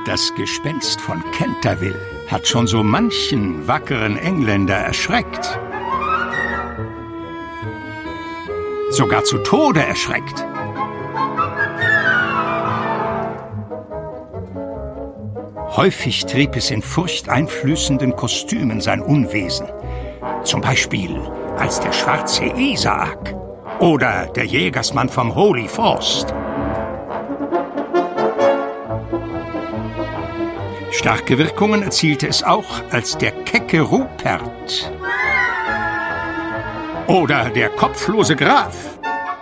Das Gespenst von Canterville hat schon so manchen wackeren Engländer erschreckt. Sogar zu Tode erschreckt. Häufig trieb es in furchteinflößenden Kostümen sein Unwesen. Zum Beispiel als der schwarze Isaak oder der Jägersmann vom Holy Forst. Starke Wirkungen erzielte es auch als der kecke Rupert oder der kopflose Graf.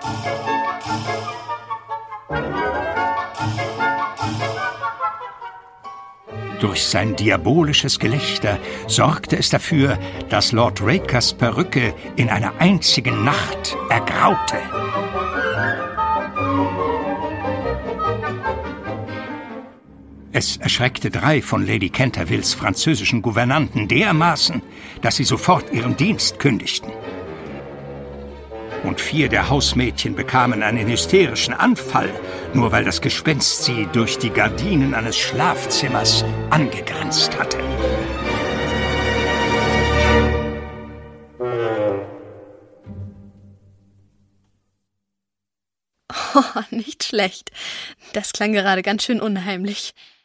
Durch sein diabolisches Gelächter sorgte es dafür, dass Lord Rakers Perücke in einer einzigen Nacht ergraute. Es erschreckte 3 von Lady Cantervilles französischen Gouvernanten dermaßen, dass sie sofort ihren Dienst kündigten. Und 4 der Hausmädchen bekamen einen hysterischen Anfall, nur weil das Gespenst sie durch die Gardinen eines Schlafzimmers angegrinst hatte. Oh, nicht schlecht. Das klang gerade ganz schön unheimlich.